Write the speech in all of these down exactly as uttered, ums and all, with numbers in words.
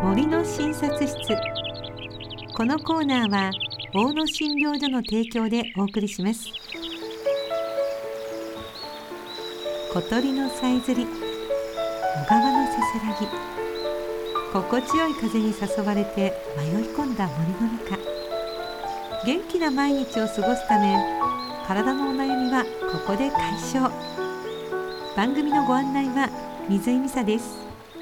森の診察室。このコーナーは大野診療所の提供でお送りします。小鳥のさえずり、小川のせせらぎ、心地よい風に誘われて迷い込んだ森の中。元気な毎日を過ごすため、体のお悩みはここで解消。番組のご案内は水井美沙です。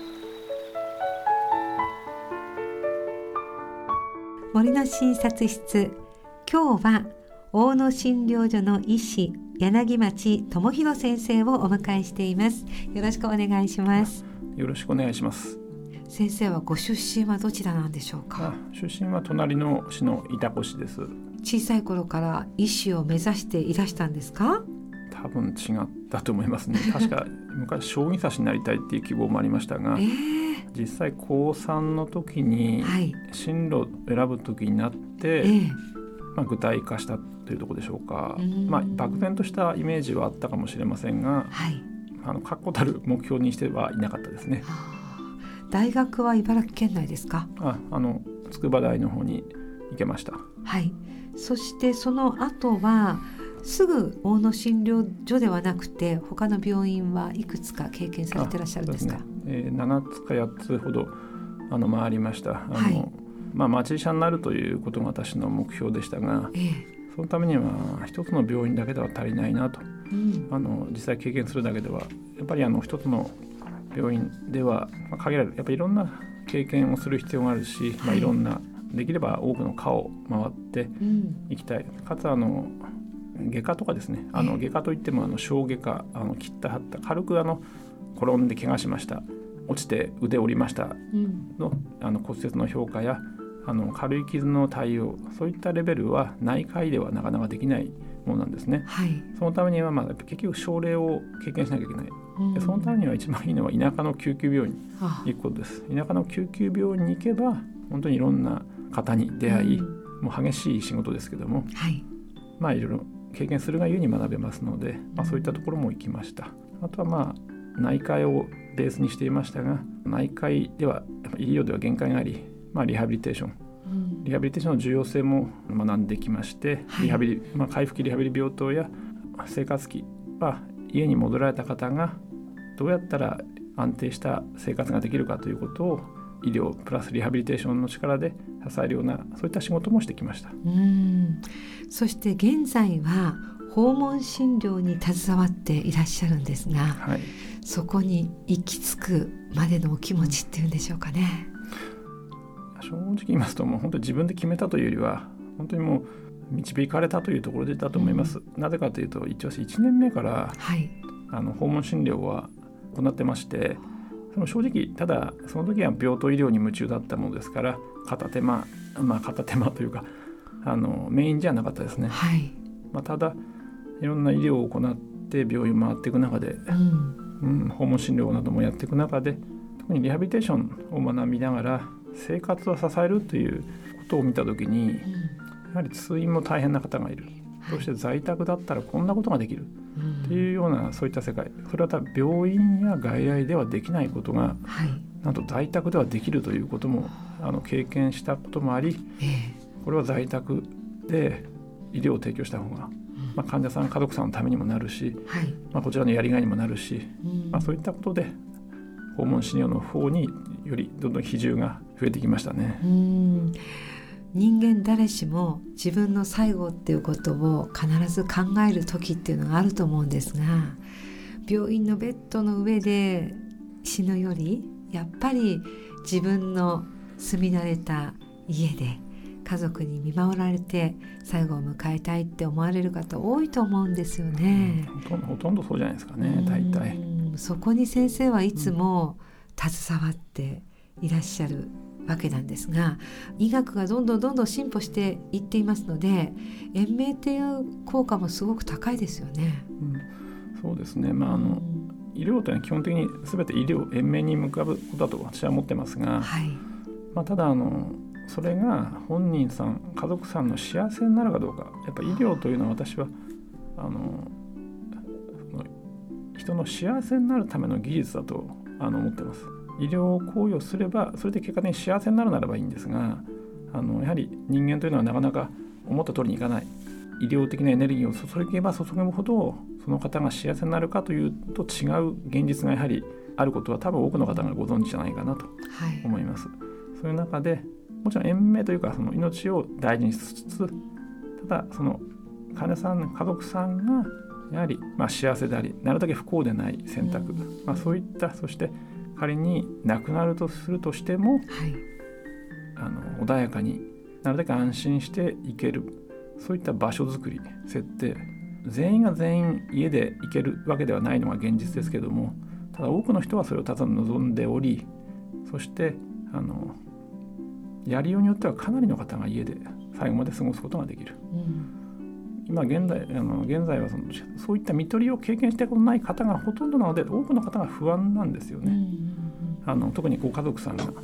森の診察室、今日は大野診療所の医師柳町智博先生をお迎えしています。よろしくお願いします。 よろしくお願いします。 先生はご出身はどちらなんでしょうか？ あ、出身は隣の市の潮来市です。 小さい頃から医師を目指していらしたんですか？ 多分違ったと思いますね。確か昔将棋指しになりたいっていう希望もありましたが、えー、実際高さんの時に進路を選ぶ時になって、はい、まあ、具体化したというところでしょうか。まあ、漠然としたイメージはあったかもしれませんが、はい、あの確固たる目標にしてはいなかったですね。 大学は茨城県内ですか？ あ、あの筑波大の方に行けました。 はい。そしてその後はすぐ大野診療所ではなくて他の病院はいくつか経験されていらっしゃるんですか？ そうですね、えー、ななつかやっつほどあの回りました。あの、はい、まあ、町医者になるということが私の目標でしたが、えー、そのためには一つの病院だけでは足りないなと、うん、あの実際経験するだけではやっぱりあの一つの病院では限られる、やっぱりいろんな経験をする必要があるし、はい、まあ、いろんなできれば多くの科を回っていきたい、うん、かつあの外科とかですね、あの外科といってもあの小外科、あの切った張った軽くあの転んで怪我しました、落ちて腕折りましたの、うん、あの骨折の評価やあの軽い傷の対応、そういったレベルは内科医ではなかなかできないものなんですね、はい、そのためにはまあ結局症例を経験しなきゃいけない、うん、でそのためには一番いいのは田舎の救急病院に行くことです。田舎の救急病院に行けば本当にいろんな方に出会い、うん、もう激しい仕事ですけども、はい、まあいろいろ経験するがゆえに学べますので、まあ、そういったところも行きました。あとはまあ内科医をベースにしていましたが、内科医ではやっぱ医療では限界があり、まあ、リハビリテーション、うん、リハビリテーションの重要性も学んできまして、はい、リハビリ、まあ、回復期リハビリ病棟や生活期は家に戻られた方がどうやったら安定した生活ができるかということを医療プラスリハビリテーションの力で支えるような、そういった仕事もしてきました。 うん、そして現在は訪問診療に携わっていらっしゃるんですが、はい、そこに行き着くまでのお気持ちっていうんでしょうかね。 正直言いますと、もう本当に自分で決めたというよりは本当にもう導かれたというところでだと思います、うん、なぜかというと一応いちねんめから、はい、あの訪問診療は行ってまして、その正直ただその時は病棟医療に夢中だったものですから片手間、まあ、片手間というかあのメインじゃなかったですね、はい、まあ、ただいろんな医療を行って病院を回っていく中で、うんうん、訪問診療などもやっていく中で特にリハビリテーションを学びながら生活を支えるということを見たときに、うん、やはり通院も大変な方がいる、そして在宅だったらこんなことができるっていうような、そういった世界、それは多分病院や外来ではできないことが、はい、なんと在宅ではできるということもあの経験したこともあり、えー、これは在宅で医療を提供した方が、うん、まあ、患者さん家族さんのためにもなるし、はい、まあ、こちらのやりがいにもなるし、うん、まあ、そういったことで訪問診療の方によりどんどん比重が増えてきましたね。うん、 人間誰しも自分の最後っていうことを必ず考える時っていうのがあると思うんですが、病院のベッドの上で死ぬよりやっぱり自分の住み慣れた家で家族に見守られて最後を迎えたいって思われる方多いと思うんですよね、 うん、ほとんどそうじゃないですかね。大体そこに先生はいつも携わっていらっしゃるわけなんですが、医学がどんどんどんどん進歩していっていますので延命っていう効果もすごく高いですよね、 うん、そうですね、まあ、あの医療というのは基本的に全て医療延命に向かうことだと私は思ってますが、はい、まあ、ただあのそれが本人さん家族さんの幸せになるかどうか、やっぱ医療というのは私はあの人の幸せになるための技術だとあの思ってます。 医療行為をすればそれで結果的に幸せになるならばいいんですが、あのやはり人間というのはなかなか思った通りにいかない。医療的なエネルギーを注げば注ぐほどその方が幸せになるかというと違う現実がやはりあることは多分多くの方がご存知じゃないかなと思います、はい、そういう中でもちろん延命というかその命を大事にしつつ、ただその患者さんの家族さんがやはりまあ幸せでありなるだけ不幸でない選択、うんまあ、そういったそして仮に亡くなるとするとしても、はい、あの穏やかになるだけ安心していける、そういった場所づくり設定、全員が全員家で行けるわけではないのが現実ですけども、ただ多くの人はそれをただ望んでおり、そしてあのやりようによってはかなりの方が家で最後まで過ごすことができる、うん、今現在、あの現在はそのそういった看取りを経験したことない方がほとんどなので、多くの方が不安なんですよね、うんうんうん、あの特にご家族さんが、はい、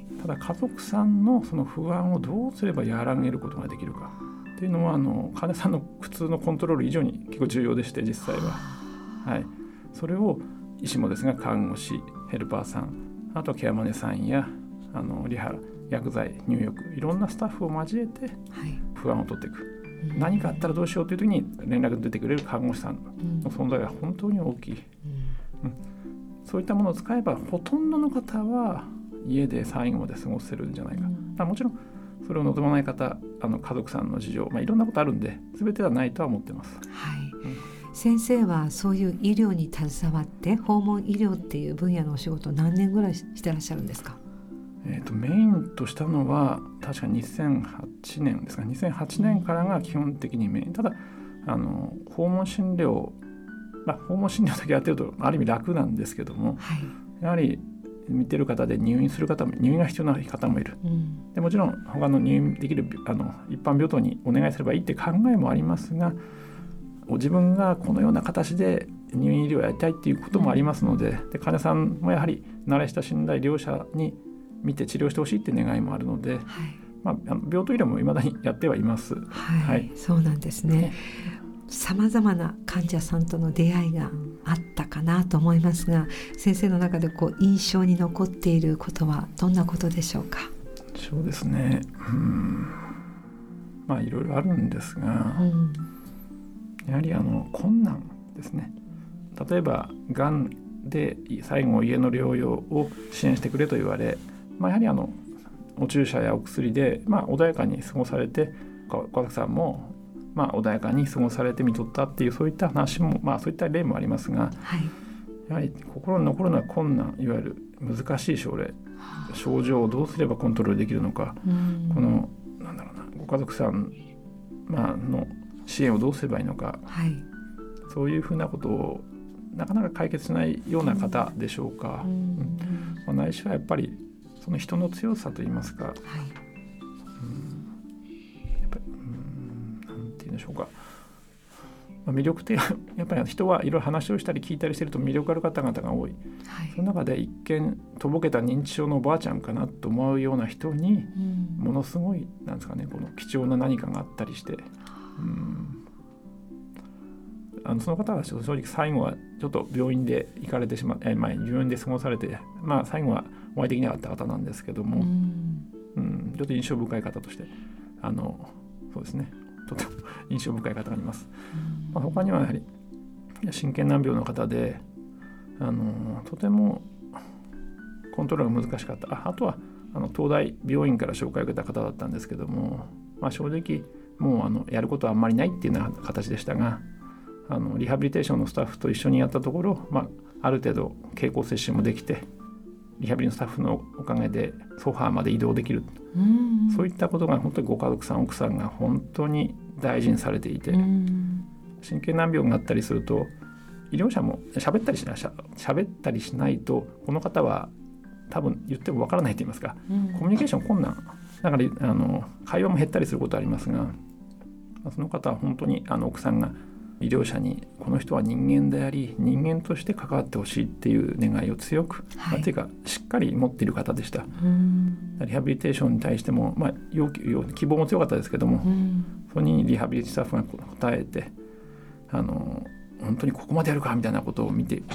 ただ家族さんのその不安をどうすれば和らげることができるかっていうのはあの患者さんの苦痛のコントロール以上に結構重要でして、実際は、はい、それを医師もですが看護師、ヘルパーさん、あとはケアマネさんやあのリハラ、薬剤、入浴、いろんなスタッフを交えて不安を取っていく、はい、何かあったらどうしようという時に連絡出てくれる看護師さんの存在が本当に大きい、うんうん、そういったものを使えばほとんどの方は家で最後まで過ごせるんじゃないか、うん、だもちろんそれを望まない方、あの家族さんの事情、まあ、いろんなことあるんで全てはないとは思ってます、 はいうん、先生はそういう医療に携わって訪問医療っていう分野のお仕事を何年ぐらいしてらっしゃるんですか？ えーと、メインとしたのは確かにせんはちねんですか、にせんはちねんからが基本的にメイン。ただあの訪問診療、まあ、訪問診療だけやってるとある意味楽なんですけども、はい、やはり見てる方で入院する方も入院が必要な方もいる、うん、でもちろん他の入院できるあの一般病棟にお願いすればいいって考えもありますが、自分がこのような形で入院医療をやりたいっていうこともありますので、うん、で患者さんもやはり慣れ親しんだ医療者に見て治療してほしいって願いもあるので、はいまあ、病棟医療も未だにやってはいます、 はいはい、そうなんですね。さまざまな患者さんとの出会いがあったかなと思いますが、先生の中でこう印象に残っていることはどんなことでしょうか？ そうですね、うんまあいろいろあるんですが、うん、やはりあの困難ですね。例えばがんで最後家の療養を支援してくれと言われ、まあ、やはりあのお注射やお薬で、まあ、穏やかに過ごされて、ご家族さんもまあ穏やかに過ごされてみとったっていうそういった話も、まあ、そういった例もありますが、はい、やはり心に残るのは困難、いわゆる難しい症例、症状をどうすればコントロールできるのか、このなんだろうな、ご家族さん、まあ、の支援をどうすればいいのか、はい、そういうふうなことをなかなか解決しないような方でしょうか、うんうんまあ、ないしはやっぱりその人の強さといいますか、はいうん、やっぱりうんなんて言うんでしょうか、まあ、魅力的やっぱり人はいろいろ話をしたり聞いたりしてると魅力ある方々が多い、はい、その中で一見とぼけた認知症のおばあちゃんかなと思うような人に、うん、ものすごいなんですかね、この貴重な何かがあったりして、うんあのその方は正直最後はちょっと病院で行かれてしまって、まあ、病院で過ごされて、まあ、最後はお会いできなかった方なんですけども、うんうん、ちょっと印象深い方としてあのそうですね、とても印象深い方がいます、まあ、他にはやはり真剣難病の方であのとてもコントロールが難しかった。 あ, あとはあの東大病院から紹介を受けた方だったんですけども、まあ、正直もうあのやることはあんまりないっていうような形でしたが、あのリハビリテーションのスタッフと一緒にやったところ、まあ、ある程度経口接種もできて、リハビリのスタッフのおかげでソファーまで移動できる、うんそういったことが本当にご家族さん奥さんが本当に大事にされていて、うん神経難病があったりすると医療者も喋ったりしない喋ったりしないとこの方は多分言ってもわからないと言いますか、うん、コミュニケーション困難だからあの会話も減ったりすることありますが、その方は本当にあの奥さんが医療者にこの人は人間であり人間として関わってほしいっていう願いを強く、はいまあ、というかしっかり持っている方でした。うんリハビリテーションに対しても、まあ、要求要希望も強かったですけども、うんそれにリハビリスタッフが答えて、あの本当にここまでやるかみたいなことを見て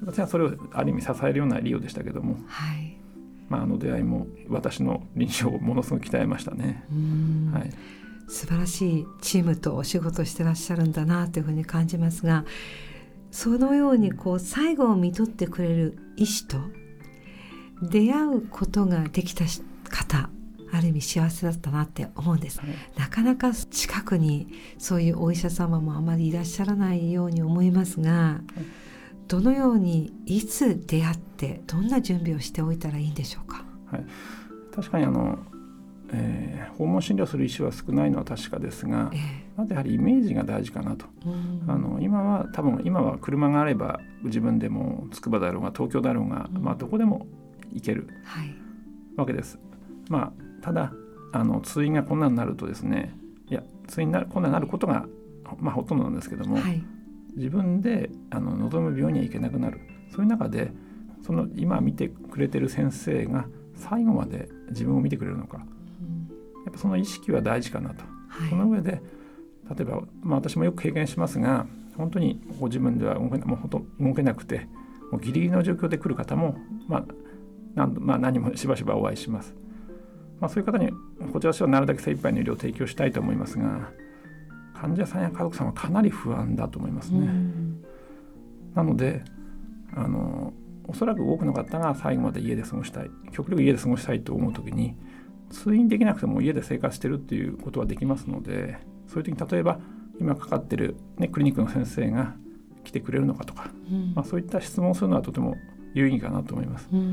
私はそれをある意味支えるような利用でしたけども、 はい、 まあ、あの出会いも私の臨床をものすごく鍛えましたね。 うん、はい、素晴らしいチームとお仕事してらっしゃるんだなというふうに感じますが、そのようにこう最後を看取ってくれる医師と出会うことができた方、ある意味幸せだったなって思うんです、はい、なかなか近くにそういうお医者様もあまりいらっしゃらないように思いますが、はい、どのようにいつ出会ってどんな準備をしておいたらいいんでしょうか。 はい、確かにあの、えー、訪問診療する医師は少ないのは確かですが、えー、まずやはりイメージが大事かなと。あの今は多分今は車があれば自分でも筑波だろうが東京だろうが、うん、まあ、どこでも行ける、はい、わけです。まあただあの通院が困難になるとですね、いや通院になる困難になることが、まあ、ほとんどなんですけども、はい、自分であの望む病院には行けなくなる。そういう中でその今見てくれてる先生が最後まで自分を見てくれるのか、うん、やっぱその意識は大事かなと、はい、その上で例えば、まあ、私もよく経験しますが、本当にご自分では動けな、もうほと動けなくてもうギリギリの状況で来る方も、まあ 何, まあ、何もしばしばお会いします。まあ、そういう方にこちらとしてはなるだけ精一杯の医療を提供したいと思いますが、患者さんや家族さんはかなり不安だと思いますね。うん、なのであのおそらく多くの方が最後まで家で過ごしたい、極力家で過ごしたいと思うときに通院できなくても家で生活してるっていうことはできますので、そういう時に例えば今かかってる、ね、クリニックの先生が来てくれるのかとか、うん、まあ、そういった質問をするのはとても有意義かなと思います。うん、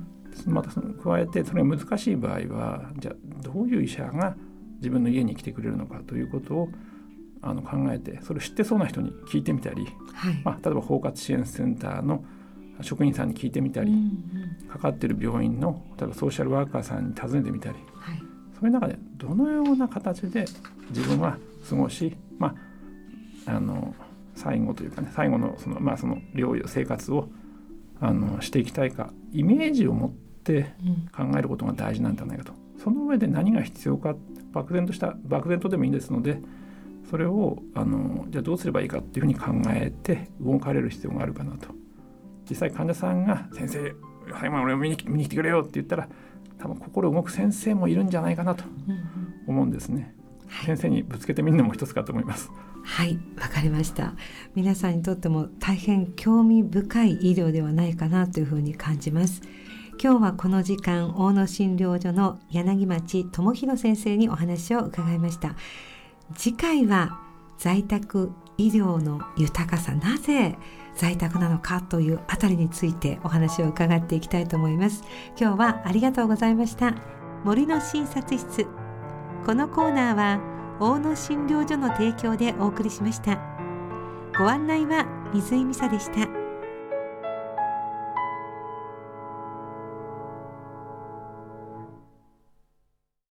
またその加えてそれが難しい場合は、じゃあどういう医者が自分の家に来てくれるのかということをあの考えて、それを知ってそうな人に聞いてみたり、はい、まあ、例えば包括支援センターの職員さんに聞いてみたり、うんうん、かかっている病院の例えばソーシャルワーカーさんに尋ねてみたり、はい、そういう中でどのような形で自分は過ごし、まあ、あの最後というかね、最後のその、まあ、その療養生活をあのしていきたいか、イメージを持って考えることが大事なんじゃないかと、うん、その上で何が必要か、漠然とした漠然とでもいいですので、それをあのじゃあどうすればいいかっていうふうに考えて動かれる必要があるかなと。実際患者さんが先生、はい、俺を見に、見に来てくれよって言ったら、多分心動く先生もいるんじゃないかなと思うんですね。うんうん、先生にぶつけてみるのも一つかと思います。 はい、わかりました。皆さんにとっても大変興味深い医療ではないかなというふうに感じます。今日はこの時間、大野診療所の柳町智弘先生にお話を伺いました。次回は在宅医療の豊かさ、なぜ在宅なのかというあたりについてお話を伺っていきたいと思います。今日はありがとうございました。森の診察室、このコーナーは大野診療所の提供でお送りしました。ご案内は水井美沙でした。